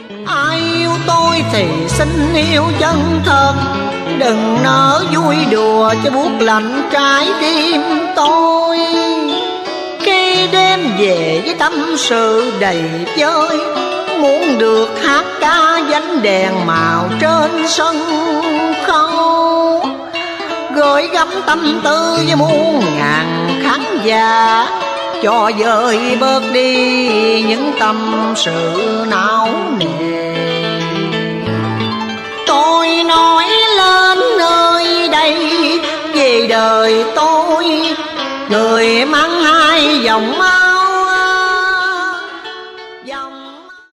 Ai yêu tôi thì xin yêu chân thật, đừng nỡ vui đùa cho buốt lạnh trái tim tôi. Khi đêm về với tâm sự đầy vơi, muốn được hát ca gánh đèn màu trên sân khấu, gửi gắm tâm tư với muôn ngàn khán giả, cho vơi bớt đi những tâm sự não nề. Tôi nói lên nơi đây về đời tôi, người mang hai dòng máu